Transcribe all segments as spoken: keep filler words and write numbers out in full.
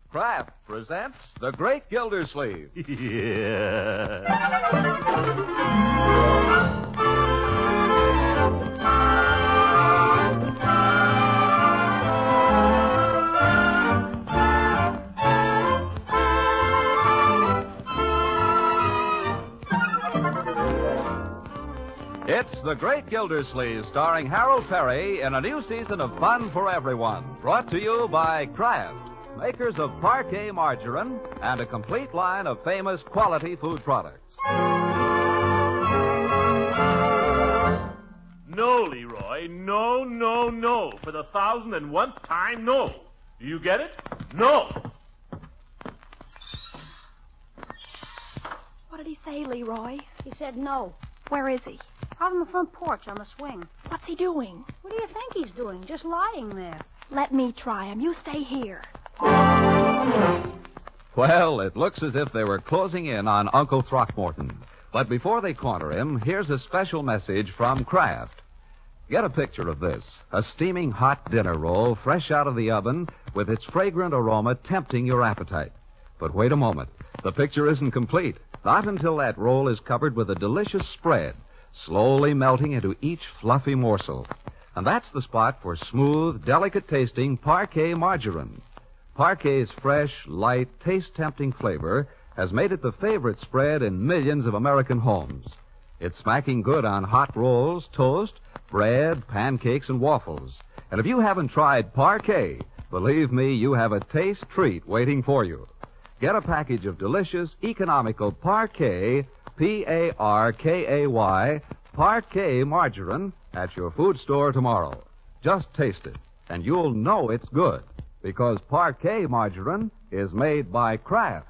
Kraft presents The Great Gildersleeve. Yeah. It's The Great Gildersleeve, starring Harold Perry in a new season of fun for everyone. Brought to you by Kraft, makers of Parquet margarine and a complete line of famous quality food products. No, Leroy. No, no, no. For the thousand and one time, no. Do you get it? No. What did he say, Leroy? He said no. Where is he? Out on the front porch on the swing. What's he doing? What do you think he's doing? Just lying there. Let me try him. You stay here. Well, it looks as if they were closing in on Uncle Throckmorton. But before they corner him, here's a special message from Kraft. Get a picture of this. A steaming hot dinner roll fresh out of the oven with its fragrant aroma tempting your appetite. But wait a moment. The picture isn't complete. Not until that roll is covered with a delicious spread, slowly melting into each fluffy morsel. And that's the spot for smooth, delicate-tasting Parquet margarine. Parquet's fresh, light, taste-tempting flavor has made it the favorite spread in millions of American homes. It's smacking good on hot rolls, toast, bread, pancakes, and waffles. And if you haven't tried Parquet, believe me, you have a taste treat waiting for you. Get a package of delicious, economical Parquet, P A R K A Y, Parquet margarine at your food store tomorrow. Just taste it, and you'll know it's good, because Parquet margarine is made by Kraft.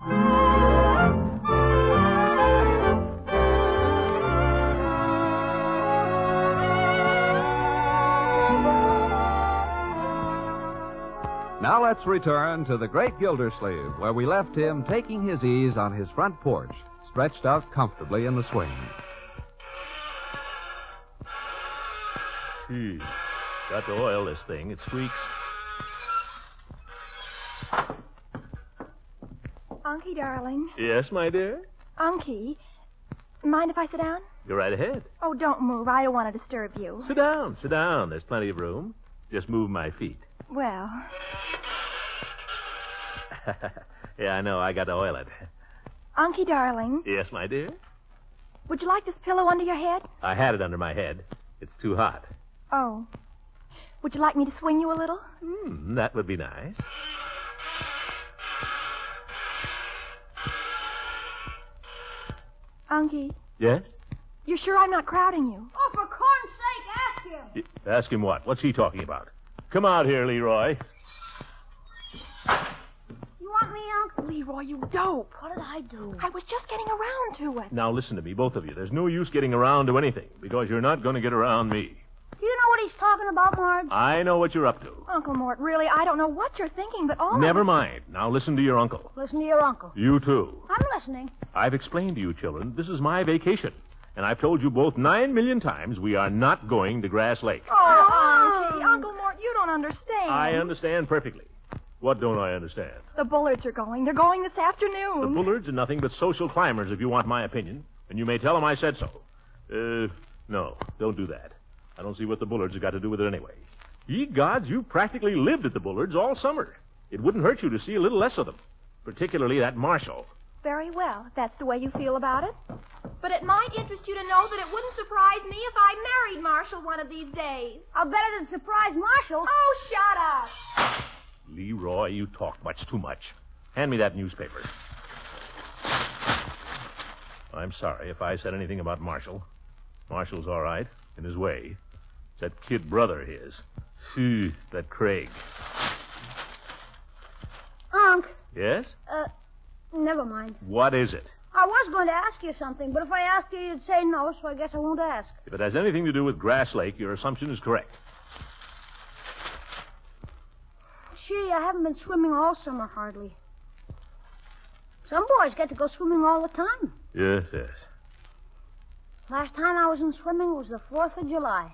Now let's return to the Great Gildersleeve, where we left him taking his ease on his front porch, stretched out comfortably in the swing. Hmm. Got to oil this thing. It squeaks. Unky, darling. Yes, my dear? Unky, mind if I sit down? Go right ahead. Oh, don't move. I don't want to disturb you. Sit down. Sit down. There's plenty of room. Just move my feet. Well. Yeah, I know. I got to oil it. Unky, darling. Yes, my dear? Would you like this pillow under your head? I had it under my head. It's too hot. Oh. Would you like me to swing you a little? Hmm, that would be nice. Unky. Yes? You're sure I'm not crowding you? Oh, for corn's sake, ask him. Y- Ask him what? What's he talking about? Come out here, Leroy. You want me, Unc? Leroy, you dope. What did I do? I was just getting around to it. Now listen to me, both of you. There's no use getting around to anything, because you're not going to get around me. Do you know what he's talking about, Marge? I know what you're up to. Uncle Mort, really, I don't know what you're thinking, but all Never of mind. Now listen to your uncle. Listen to your uncle. You too. I'm listening. I've explained to you, children, this is my vacation. And I've told you both nine million times we are not going to Grass Lake. Oh, Unky, Uncle Mort, you don't understand. I understand perfectly. What don't I understand? The Bullards are going. They're going this afternoon. The Bullards are nothing but social climbers, if you want my opinion. And you may tell them I said so. Uh, no, don't do that. I don't see what the Bullards have got to do with it anyway. Ye gods, you practically lived at the Bullards all summer. It wouldn't hurt you to see a little less of them. Particularly that Marshall. Very well, if that's the way you feel about it. But it might interest you to know that it wouldn't surprise me if I married Marshall one of these days. I'll bet it'd surprise Marshall. Oh, shut up. Leroy, you talk much too much. Hand me that newspaper. I'm sorry if I said anything about Marshall. Marshall's all right, in his way. It's that kid brother of his. Phew, that Craig. Unc, Yes? uh, never mind. What is it? I was going to ask you something, but if I asked you, you'd say no, so I guess I won't ask. If it has anything to do with Grass Lake, your assumption is correct. Gee, I haven't been swimming all summer, hardly. Some boys get to go swimming all the time. Yes, yes. Last time I was in swimming was the fourth of July.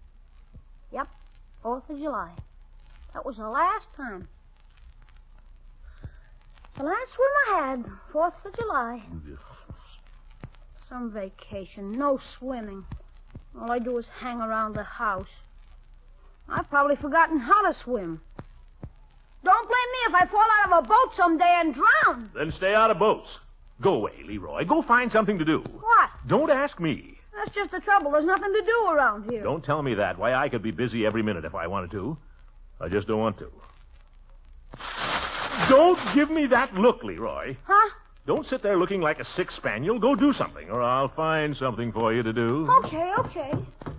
Yep, fourth of July. That was the last time. The last swim I had, Fourth of July. Some vacation, no swimming. All I do is hang around the house. I've probably forgotten how to swim. Don't blame me if I fall out of a boat someday and drown. Then stay out of boats. Go away, Leroy. Go find something to do. What? Don't ask me. That's just the trouble. There's nothing to do around here. Don't tell me that. Why, I could be busy every minute if I wanted to. I just don't want to. Don't give me that look, Leroy. Huh? Don't sit there looking like a sick spaniel. Go do something, or I'll find something for you to do. Okay, okay.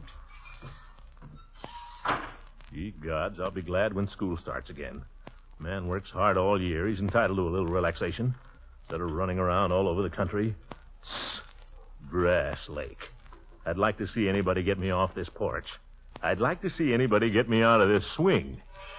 Ye gods, I'll be glad when school starts again. Man works hard all year. He's entitled to a little relaxation. Instead of running around all over the country. Tss, Grass Lake. I'd like to see anybody get me off this porch. I'd like to see anybody get me out of this swing.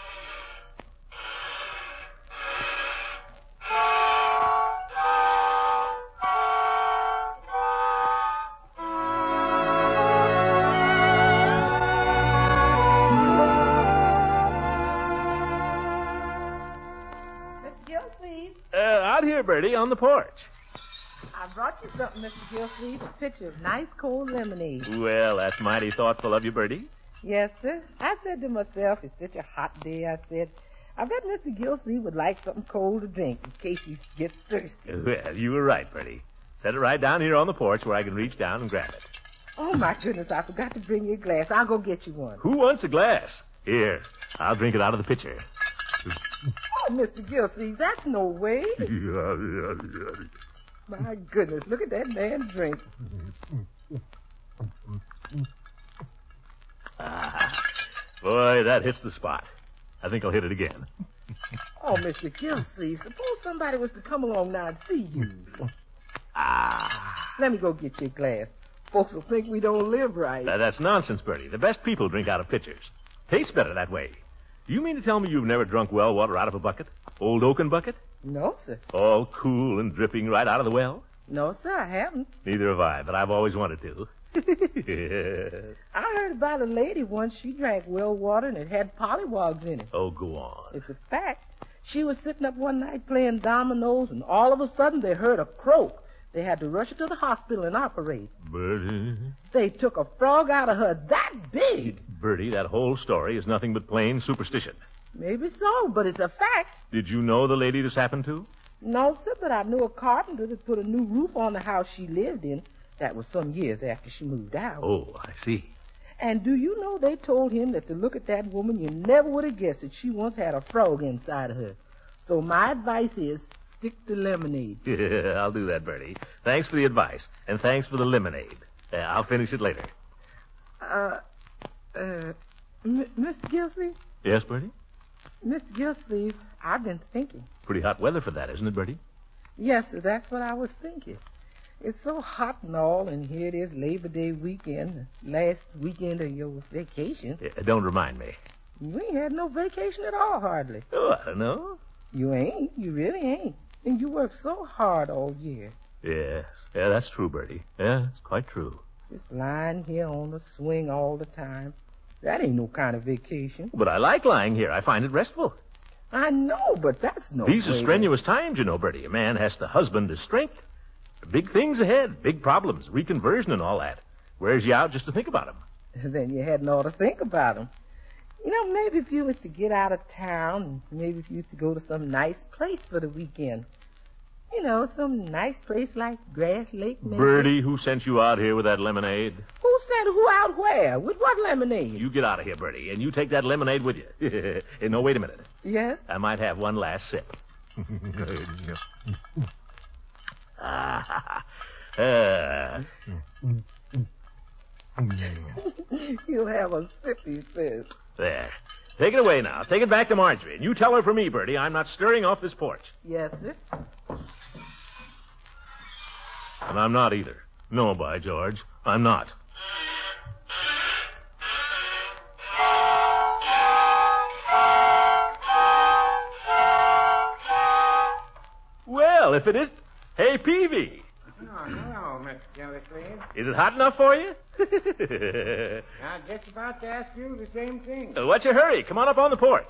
Bertie, on the porch. I brought you something, Mister Gilsleeve, a pitcher of nice cold lemonade. Well, that's mighty thoughtful of you, Bertie. Yes, sir. I said to myself, it's such a hot day, I said, I bet Mister Gilsleeve would like something cold to drink in case he gets thirsty. Well, you were right, Bertie. Set it right down here on the porch where I can reach down and grab it. Oh, my goodness, I forgot to bring you a glass. I'll go get you one. Who wants a glass? Here, I'll drink it out of the pitcher. Oh, Mister Gilsleeve, that's no way. My goodness, look at that man drink. Ah, boy, that hits the spot. I think I'll hit it again. Oh, Mister Gilsleeve, suppose somebody was to come along now and see you. Ah. Let me go get you a glass. Folks will think we don't live right. Now, that's nonsense, Bertie. The best people drink out of pitchers. Tastes better that way. Do you mean to tell me you've never drunk well water out of a bucket? Old oaken bucket? No, sir. All cool and dripping right out of the well? No, sir, I haven't. Neither have I, but I've always wanted to. I heard about a lady once. She drank well water and it had pollywogs in it. Oh, go on. It's a fact. She was sitting up one night playing dominoes, and all of a sudden they heard a croak. They had to rush her to the hospital and operate. Bertie. They took a frog out of her that big. Bertie, that whole story is nothing but plain superstition. Maybe so, but it's a fact. Did you know the lady this happened to? No, sir, but I knew a carpenter that put a new roof on the house she lived in. That was some years after she moved out. Oh, I see. And do you know they told him that to look at that woman, you never would have guessed that she once had a frog inside of her. So my advice is, stick to lemonade. Yeah, I'll do that, Bertie. Thanks for the advice, and thanks for the lemonade. Uh, I'll finish it later. Uh, uh, M- Mister Gilsleeve? Yes, Bertie? Mister Gilsleeve, I've been thinking. Pretty hot weather for that, isn't it, Bertie? Yes, sir, that's what I was thinking. It's so hot and all, and here it is Labor Day weekend, the last weekend of your vacation. Yeah, don't remind me. You ain't had no vacation at all, hardly. Oh, I don't know. You ain't. You really ain't. And you work so hard all year. Yes. Yeah, that's true, Bertie. Yeah, it's quite true. Just lying here on the swing all the time. That ain't no kind of vacation. But I like lying here. I find it restful. I know, but that's no These are way strenuous times, you know, Bertie. A man has to husband his strength. Big things ahead, big problems, reconversion and all that. Wears you out just to think about them. Then you hadn't ought to think about them. You know, maybe if you was to get out of town, maybe if you was to go to some nice place for the weekend. You know, some nice place like Grass Lake, maybe. Bertie, who sent you out here with that lemonade? Who said who out where? With what lemonade? You get out of here, Bertie, and you take that lemonade with you. Hey, no, wait a minute. Yes? I might have one last sip. ah, uh. You'll have a sip, he says. There. Take it away now. Take it back to Marjorie. And you tell her for me, Bertie, I'm not stirring off this porch. Yes, sir. And I'm not either. No, by George, I'm not. Well, if it is... Hey, Peavy. Oh, hello, Mister Gildersleeve. Is it hot enough for you? I'm just about to ask you the same thing. Uh, what's your hurry? Come on up on the porch.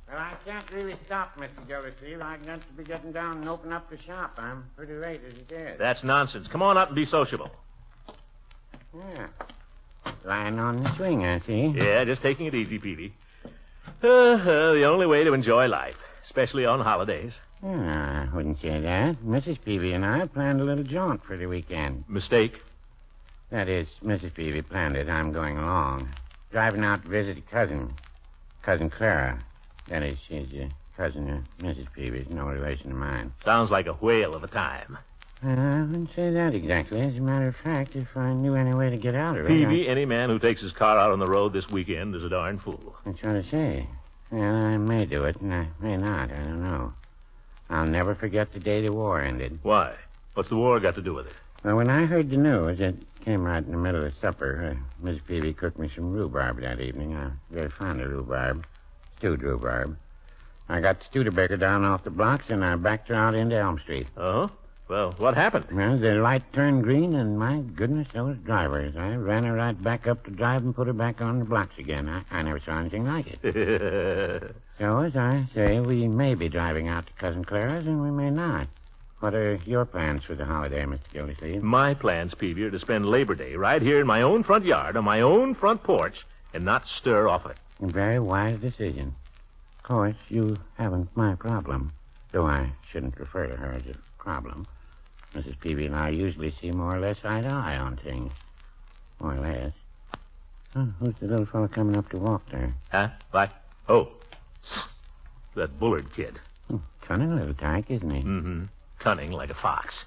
Well, I can't really stop, Mister Gildersleeve. I've got to be getting down and open up the shop. I'm pretty late as it is. That's nonsense. Come on up and be sociable. Yeah. Lying on the swing, I see. Yeah, just taking it easy, Peavy. Uh, uh, the only way to enjoy life, especially on holidays. Oh, I wouldn't say that. Missus Peavy and I planned a little jaunt for the weekend. Mistake. That is, Missus Peavy planned it. I'm going along. Driving out to visit a cousin. Cousin Clara. That is, she's a cousin of Missus Peavy's, no relation of mine. Sounds like a whale of a time. Uh, I wouldn't say that exactly. As a matter of fact, if I knew any way to get out of it... Peavy, I... any man who takes his car out on the road this weekend is a darn fool. That's what I say. Well, I may do it, and I may not. I don't know. I'll never forget the day the war ended. Why? What's the war got to do with it? Well, when I heard the news, it came right in the middle of supper. Uh, Miss Peavy cooked me some rhubarb that evening. I'm very fond of rhubarb. Stewed rhubarb. I got the Studebaker down off the blocks, and I backed her out into Elm Street. Oh? Well, what happened? Well, the light turned green, and my goodness, there was drivers. I ran her right back up the drive and put her back on the blocks again. I, I never saw anything like it. So, as I say, we may be driving out to Cousin Clara's, and we may not. What are your plans for the holiday, Mister Gildersleeve? My plans, Peavy, are to spend Labor Day right here in my own front yard, on my own front porch, and not stir off it. A very wise decision. Of course, you haven't my problem, though I shouldn't refer to her as a problem. Missus Peavy and I usually see more or less eye to eye on things. More or less. Oh, who's the little fellow coming up to walk there? Huh? What? Oh, that Bullard kid. Hmm, cunning little tyke, isn't he? Mm-hmm. Cunning like a fox.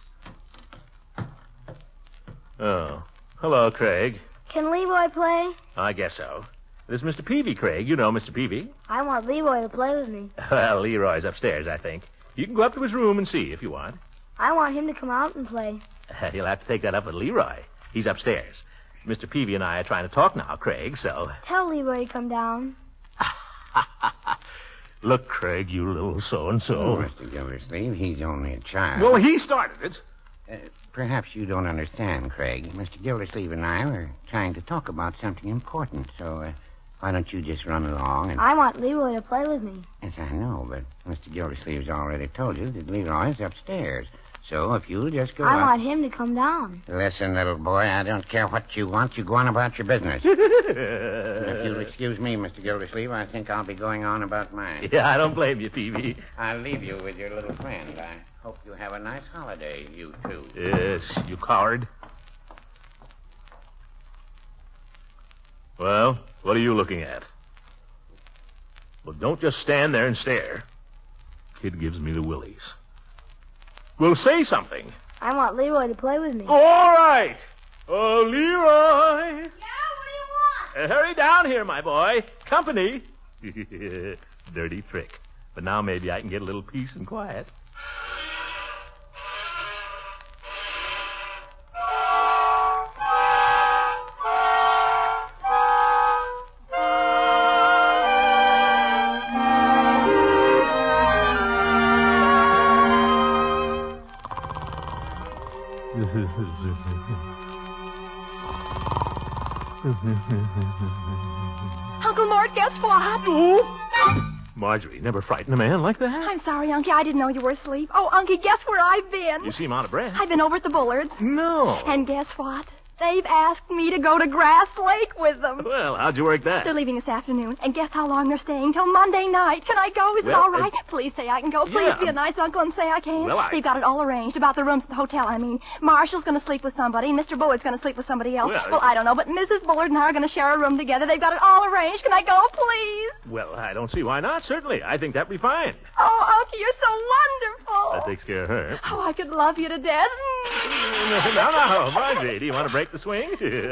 Oh. Hello, Craig. Can Leroy play? I guess so. This is Mister Peavy, Craig. You know Mister Peavy. I want Leroy to play with me. Well, Leroy's upstairs, I think. You can go up to his room and see if you want. I want him to come out and play. You'll have to take that up with Leroy. He's upstairs. Mister Peavy and I are trying to talk now, Craig, so... Tell Leroy to come down. Look, Craig, you little so-and-so. Oh, Mister Gildersleeve, he's only a child. Well, he started it. Uh, perhaps you don't understand, Craig. Mister Gildersleeve and I were trying to talk about something important, so uh, why don't you just run along and... I want Leroy to play with me. Yes, I know, but Mister Gildersleeve's already told you that Leroy's upstairs. So if you'll just go I up... want him to come down. Listen, little boy, I don't care what you want. You go on about your business. If you'll excuse me, Mister Gildersleeve, I think I'll be going on about mine. Yeah, I don't blame you, Peavy. I'll leave you with your little friend. I hope you have a nice holiday, you two. Yes, you coward. Well, what are you looking at? Well, don't just stand there and stare. Kid gives me the willies. Well, say something. I want Leroy to play with me. All right. Oh, Leroy. Yeah, what do you want? Uh, hurry down here, my boy. Company. Dirty trick. But now maybe I can get a little peace and quiet. Uncle Mort, guess what? Oh. Marjorie, never frighten a man like that. I'm sorry, Unky. I didn't know you were asleep. Oh, Unky, guess where I've been? You seem out of breath. I've been over at the Bullards. No. And guess what? They've asked me to go to Grass Lake with them. Well, how'd you work that? They're leaving this afternoon. And guess how long they're staying? Till Monday night. Can I go? Is Well, it all right? uh, Please say I can go. Please yeah. be a nice uncle and say I can. Well, I- They've got it all arranged. About the rooms at the hotel, I mean. Marshall's going to sleep with somebody. And Mister Bullard's going to sleep with somebody else. Well, Well, I don't know. But Missus Bullard and I are going to share a room together. They've got it all arranged. Can I go, please? Well, I don't see why not. Certainly. I think that'd be fine. Oh, Unky, you're so wonderful. That takes care of her. Oh, I could love you to death. No, no, no. Marjorie, do you want to break the swing?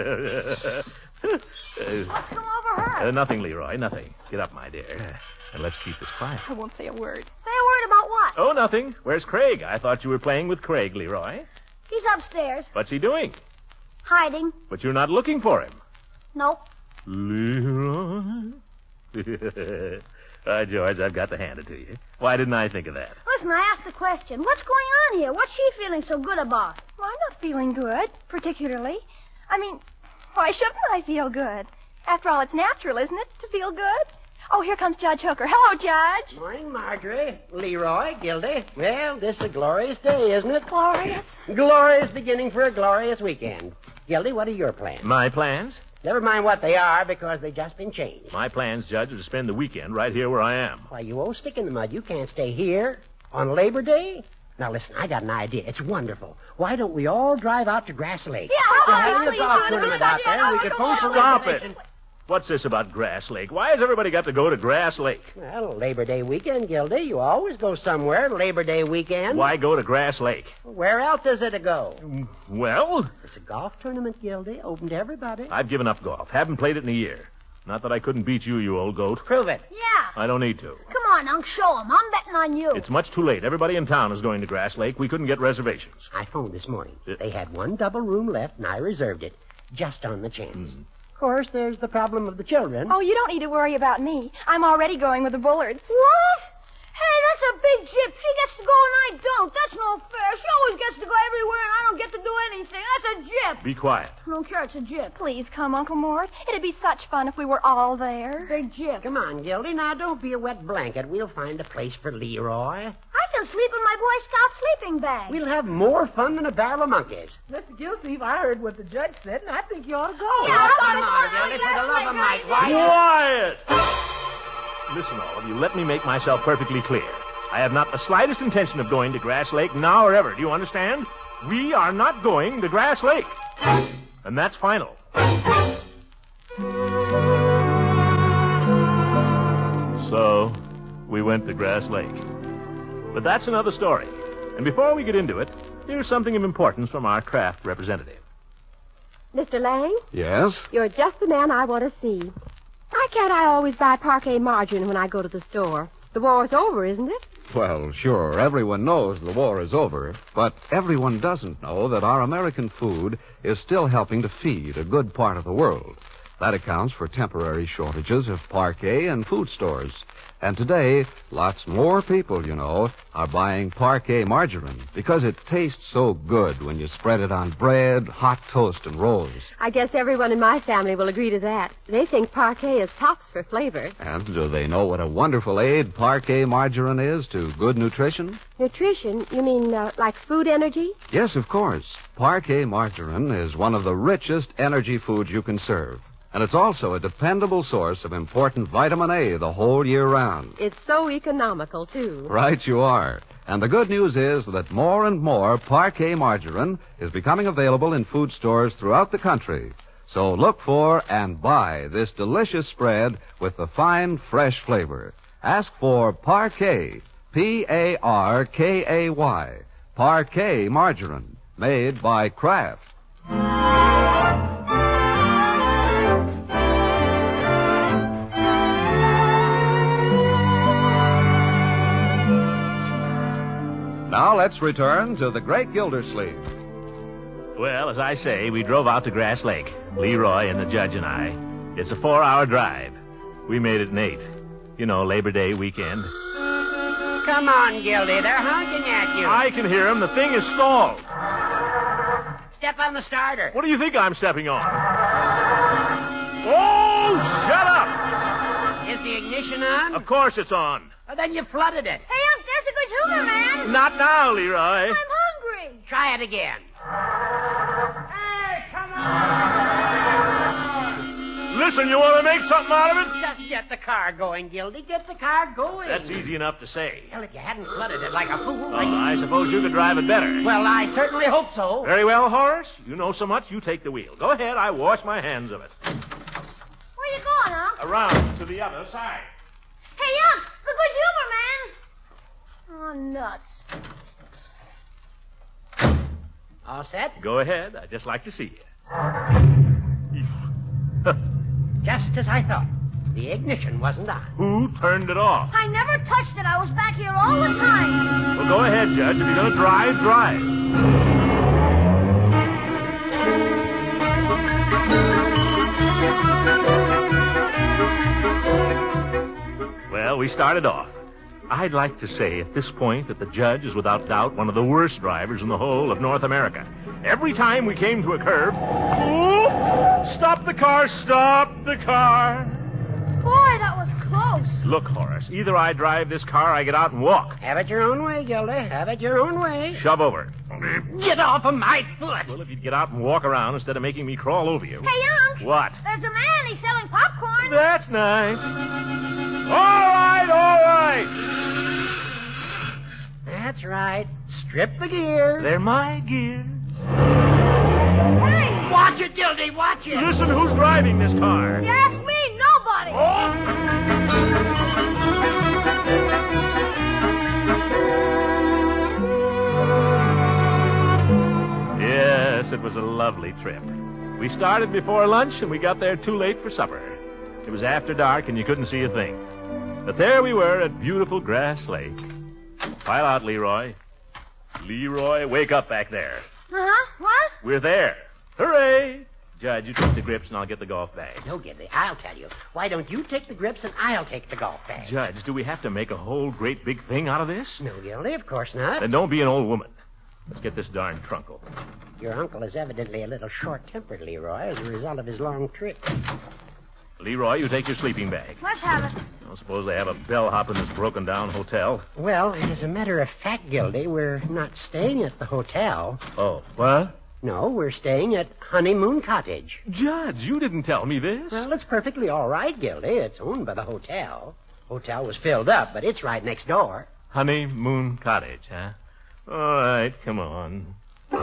What's come over her? Uh, nothing, Leroy, nothing. Get up, my dear. And let's keep this quiet. I won't say a word. Say a word about what? Oh, nothing. Where's Craig? I thought you were playing with Craig, Leroy. He's upstairs. What's he doing? Hiding. But you're not looking for him. Nope. Leroy? Ah, George, I've got to hand it to you. Why didn't I think of that? Listen, I asked the question. What's going on here? What's she feeling so good about? Well, I'm not feeling good, particularly. I mean, why shouldn't I feel good? After all, it's natural, isn't it, to feel good? Oh, here comes Judge Hooker. Hello, Judge. Morning, Marjorie. Leroy, Gildy. Well, this is a glorious day, isn't it? Glorious. Glorious beginning for a glorious weekend. Gildy, what are your plans? My plans? Never mind what they are, because they've just been changed. My plans, Judge, are to spend the weekend right here where I am. Why, you old stick in the mud. You can't stay here on Labor Day. Now, listen, I got an idea. It's wonderful. Why don't we all drive out to Grass Lake? Yeah, They're oh, having please, a golf honey, tournament please, out honey, there. I We wanna could go post some Stop it. information. What's this about Grass Lake? Why has everybody got to go to Grass Lake? Well, Labor Day weekend, Gildy. You always go somewhere Labor Day weekend. Why go to Grass Lake? Where else is there to go? Well, It's a golf tournament, Gildy. Open to everybody. I've given up golf. Haven't played it in a year. Not that I couldn't beat you, you old goat. Prove it. Yeah. I don't need to. Come on, Unc, show 'em. I'm betting on you. It's much too late. Everybody in town is going to Grass Lake. We couldn't get reservations. I phoned this morning. Yeah. They had one double room left, and I reserved it, just on the chance. Of course, there's the problem of the children. Oh, you don't need to worry about me. I'm already going with the Bullards. What? Hey, that's a big jip. She gets to go and I don't. That's no fair. She always gets to go everywhere and I don't get to do anything. That's a jip. Be quiet. I don't care. It's a jip. Please come, Uncle Mort. It'd be such fun if we were all there. Big jip. Come on, Gildy. Now, don't be a wet blanket. We'll find a place for Leroy. I can sleep in my Boy Scout sleeping bag. We'll have more fun than a barrel of monkeys. Mister Gilsleeve, I heard what the judge said, and I think you ought to go. Yeah, Oh, I come wanna on, go. Gildy. For Yes, the love of my Mike, God. why? Quiet! Listen, all of you, let me make myself perfectly clear. I have not the slightest intention of going to Grass Lake now or ever. Do you understand? We are not going to Grass Lake. And that's final. So, we went to Grass Lake. But that's another story. And before we get into it, here's something of importance from our Kraft representative. Mister Lang, Yes? you're just the man I want to see. Why can't I always buy parquet margarine when I go to the store? The war's over, isn't it? Well, sure, everyone knows the war is over, but everyone doesn't know that our American food is still helping to feed a good part of the world. That accounts for temporary shortages of parquet in food stores. And today, lots more people, you know, are buying parquet margarine because it tastes so good when you spread it on bread, hot toast, and rolls. I guess everyone in my family will agree to that. They think parquet is tops for flavor. And do they know what a wonderful aid parquet margarine is to good nutrition? Nutrition? You mean uh, like food energy? Yes, of course. Parquet margarine is one of the richest energy foods you can serve. And it's also a dependable source of important vitamin A the whole year round. It's so economical, too. Right you are. And the good news is that more and more parquet margarine is becoming available in food stores throughout the country. So look for and buy this delicious spread with the fine, fresh flavor. Ask for Parquet, P A R K A Y, Parquet margarine, made by Kraft. Now let's return to the Great Gildersleeve. Well, as I say, we drove out to Grass Lake, Leroy and the judge and I. It's a four-hour drive. We made it in eight. You know, Labor Day weekend. Come on, Gildy. They're honking at you. I can hear him. The thing is stalled. Step on the starter. What do you think I'm stepping on? Oh, shut up! Is the ignition on? Of course it's on. Well, then you flooded it. Hey, Unc, there's a good humor, man. Not now, Leroy. I'm hungry. Try it again. Hey, come on! Listen, you want to make something out of it? Just get the car going, Gildy. Get the car going. That's easy enough to say. Well, if you hadn't flooded it like a fool, Oh, like... I suppose you could drive it better. Well, I certainly hope so. Very well, Horace. You know so much, you take the wheel. Go ahead, I wash my hands of it. Where you going, Unc? Around to the other side. Hey, Unc, the good humor, man. Oh, nuts. All set? Go ahead. I'd just like to see you. Just as I thought. The ignition wasn't on. Who turned it off? I never touched it. I was back here all the time. Well, go ahead, Judge. If you're going to drive, drive. Well, we started off. I'd like to say at this point that the judge is without doubt one of the worst drivers in the whole of North America. Every time we came to a curve, oh, stop the car, stop the car. Boy, that was close. Look, Horace, either I drive this car or I get out and walk. Have it your own way, Gildy. Have it your own way. Shove over. Get off of my foot. Well, if you'd get out and walk around instead of making me crawl over you. Hey, Unc. What? There's a man. He's selling popcorn. That's nice. All right, all right. That's right. Strip the gears. They're my gears. Hey! Watch it, Gildy. Watch it. Listen, who's driving this car? You ask me, nobody. Yes, it was a lovely trip. We started before lunch, and we got there too late for supper. It was after dark, and you couldn't see a thing. But there we were at beautiful Grass Lake. Pile out, Leroy. Leroy, wake up back there. Uh-huh. What? We're there. Hooray! Judge, you take the grips, and I'll get the golf bags. No, Gildy, I'll tell you. Why don't you take the grips and I'll take the golf bag? Judge, do we have to make a whole great big thing out of this? No, Gildy, of course not. Then don't be an old woman. Let's get this darn trunk open. Your uncle is evidently a little short-tempered, Leroy, as a result of his long trip. Leroy, you take your sleeping bag. Let's have it. I don't suppose they have a bellhop in this broken-down hotel. Well, as a matter of fact, Gildy, we're not staying at the hotel. Oh, what? No, we're staying at Honeymoon Cottage. Judge, you didn't tell me this. Well, it's perfectly all right, Gildy. It's owned by the hotel. Hotel was filled up, but it's right next door. Honeymoon Cottage, huh? All right, come on.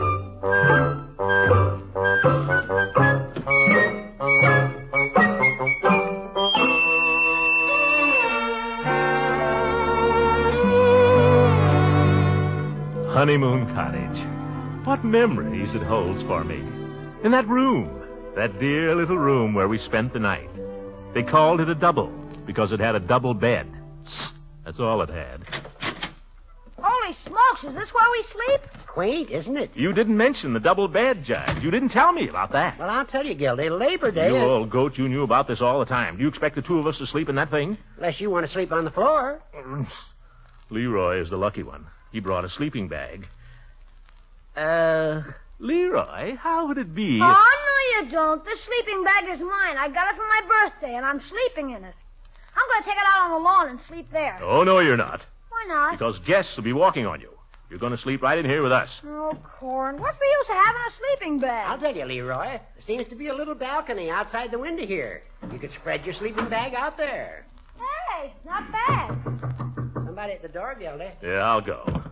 Honeymoon Cottage. What memories it holds for me. And that room, that dear little room where we spent the night. They called it a double because it had a double bed. That's all it had. Holy smokes, is this where we sleep? Quaint, isn't it? You didn't mention the double bed, Judge. You didn't tell me about that. Well, I'll tell you, Gildy, Labor Day... You uh, old goat, you knew about this all the time. Do you expect the two of us to sleep in that thing? Unless you want to sleep on the floor. Leroy is the lucky one. He brought a sleeping bag. Uh, Leroy, how would it be? Oh, no, you don't. This sleeping bag is mine. I got it for my birthday, and I'm sleeping in it. I'm going to take it out on the lawn and sleep there. Oh, no, you're not. Why not? Because guests will be walking on you. You're going to sleep right in here with us. Oh, Corn, what's the use of having a sleeping bag? I'll tell you, Leroy. There seems to be a little balcony outside the window here. You could spread your sleeping bag out there. Hey, not bad. Somebody at the door, Gildy. Yeah, I'll go.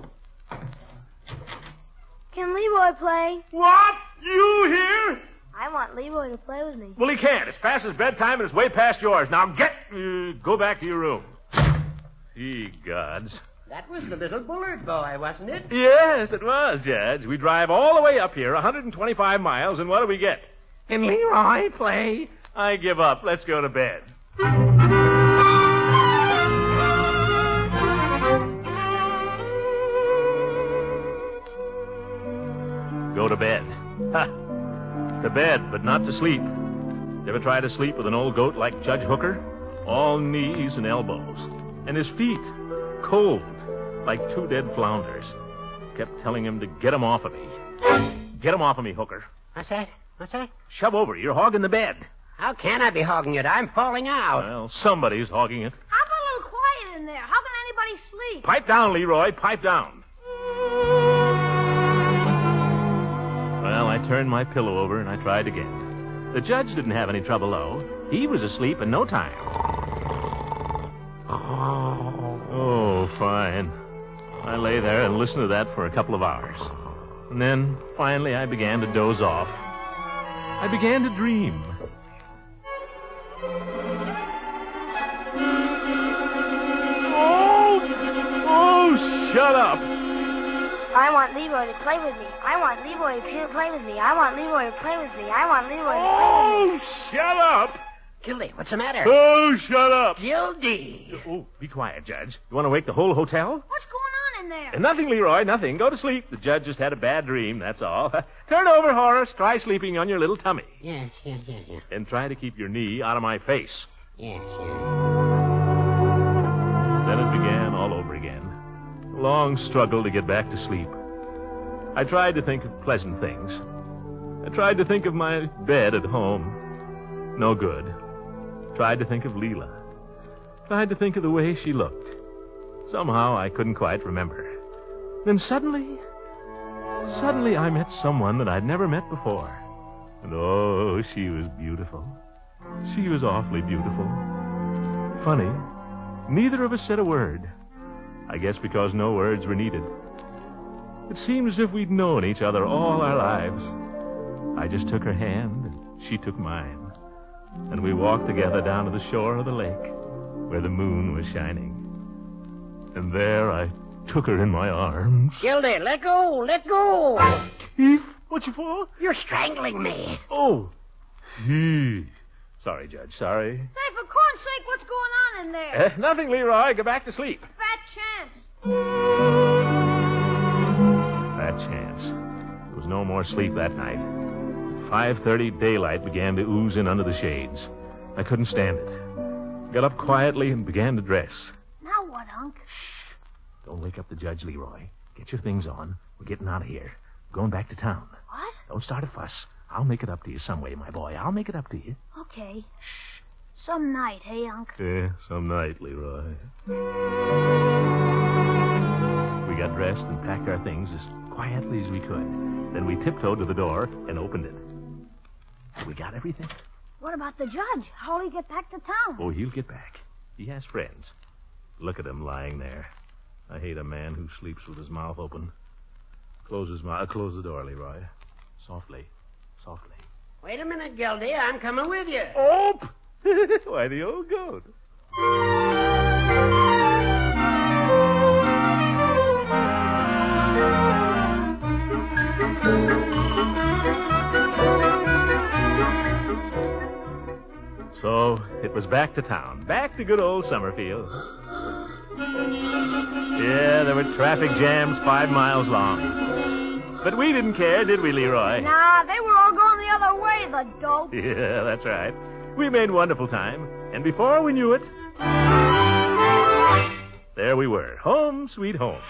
Can Leroy play? What? You here? I want Leroy to play with me. Well, he can't. It's past his bedtime and it's way past yours. Now get... Uh, go back to your room. Ye gods. That was the little Bullard boy, wasn't it? Yes, it was, Judge. We drive all the way up here, one hundred twenty-five miles, and what do we get? Can Leroy play? I give up. Let's go to bed. Go to bed. Ha! To bed, but not to sleep. You ever try to sleep with an old goat like Judge Hooker? All knees and elbows. And his feet, cold, like two dead flounders. Kept telling him to get 'em off of me. Get 'em off of me, Hooker. What's that? What's that? Shove over. You're hogging the bed. How can I be hogging it? I'm falling out. Well, somebody's hogging it. How about a little quiet in there? How can anybody sleep? Pipe down, Leroy. Pipe down. Well, I turned my pillow over and I tried again. The judge didn't have any trouble, though. He was asleep in no time. Oh, fine. I lay there and listened to that for a couple of hours. And then, finally, I began to doze off. I began to dream. Oh! Oh, shut up! I want Leroy to play with me. I want Leroy to play with me. I want Leroy to play with me. I want Leroy to play with me. Oh, shut up! Gildy, what's the matter? Oh, shut up! Gildy! Oh, be quiet, Judge. You want to wake the whole hotel? What's going on in there? And nothing, Leroy, nothing. Go to sleep. The judge just had a bad dream, that's all. Turn over, Horace. Try sleeping on your little tummy. Yes, yes, yes, yes. And try to keep your knee out of my face. Yes, yes. Then it began all over again. A long struggle to get back to sleep. I tried to think of pleasant things. I tried to think of my bed at home. No good. Tried to think of Leela. tried to think of the way she looked. Somehow I couldn't quite remember. Then suddenly, suddenly I met someone that I'd never met before. And oh, she was beautiful. She was awfully beautiful. Funny, neither of us said a word. I guess because no words were needed. It seemed as if we'd known each other all our lives. I just took her hand, and she took mine. And we walked together down to the shore of the lake, where the moon was shining. And there I took her in my arms. Gildy, let go, let go. Eve, what you for? You're strangling me. Oh, Eve. Sorry, Judge, sorry. Say, for corn's sake, what's going on in there? Uh, nothing, Leroy. Go back to sleep. Fat chance. Fat chance. There was no more sleep that night. five thirty, daylight began to ooze in under the shades. I couldn't stand it. Got up quietly and began to dress. Now what, Unc? Shh. Don't wake up the judge, Leroy. Get your things on. We're getting out of here. We're going back to town. What? Don't start a fuss. I'll make it up to you some way, my boy. I'll make it up to you. Okay. Shh. Some night, hey, Unc? Yeah, some night, Leroy. We got dressed and packed our things as quietly as we could. Then we tiptoed to the door and opened it. We got everything. What about the judge? How'll he get back to town? Oh, he'll get back. He has friends. Look at him lying there. I hate a man who sleeps with his mouth open. Close his mouth. Close the door, Leroy. Softly. Softly. Wait a minute, Gildy. I'm coming with you. Oh! Why, the old goat. So it was back to town. Back to good old Summerfield. Yeah, there were traffic jams five miles long. But we didn't care, did we, Leroy? Nah, they were all going the other way, the dopes. Yeah, that's right. We made wonderful time. And before we knew it, there we were. Home, sweet home.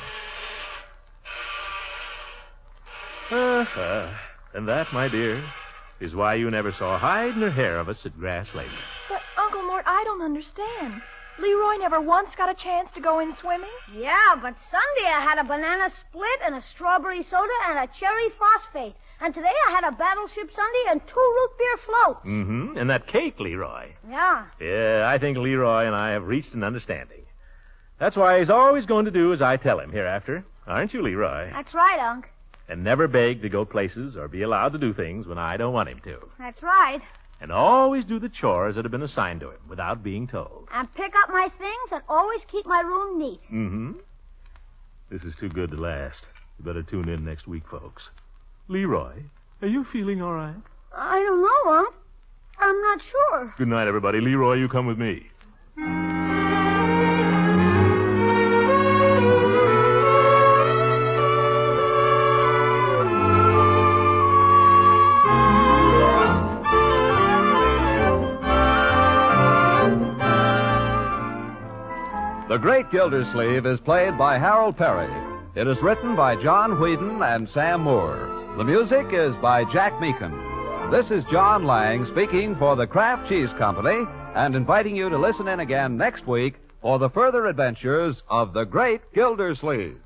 Uh-huh. And that, my dear, is why you never saw hide nor hair of us at Grass Lake. But, Uncle Mort, I don't understand. Leroy never once got a chance to go in swimming? Yeah, but Sunday I had a banana split and a strawberry soda and a cherry phosphate. And today I had a battleship sundae and two root beer floats. Mm-hmm. And that cake, Leroy. Yeah. Yeah, I think Leroy and I have reached an understanding. That's why he's always going to do as I tell him hereafter. Aren't you, Leroy? That's right, Unc. And never beg to go places or be allowed to do things when I don't want him to. That's right. And always do the chores that have been assigned to him without being told. And pick up my things and always keep my room neat. Mm-hmm. This is too good to last. You better tune in next week, folks. Leroy, are you feeling all right? I don't know, Unc. I'm not sure. Good night, everybody. Leroy, you come with me. The Great Gildersleeve is played by Harold Perry. It is written by John Whedon and Sam Moore. The music is by Jack Meakin. This is John Lang speaking for the Kraft Cheese Company and inviting you to listen in again next week for the further adventures of the Great Gildersleeve.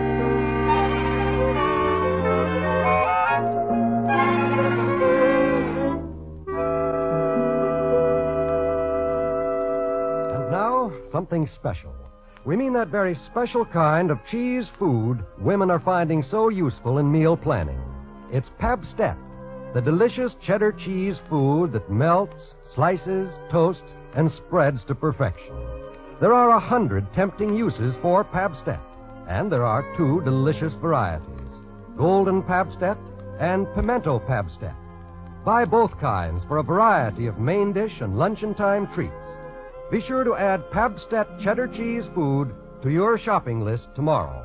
Something special. We mean that very special kind of cheese food women are finding so useful in meal planning. It's Pabstet, the delicious cheddar cheese food that melts, slices, toasts, and spreads to perfection. There are a hundred tempting uses for Pabstet, and there are two delicious varieties, Golden Pabstet and Pimento Pabstet. Buy both kinds for a variety of main dish and luncheon time treats. Be sure to add Pabstet cheddar cheese food to your shopping list tomorrow.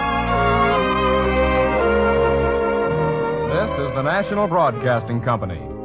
This is the National Broadcasting Company.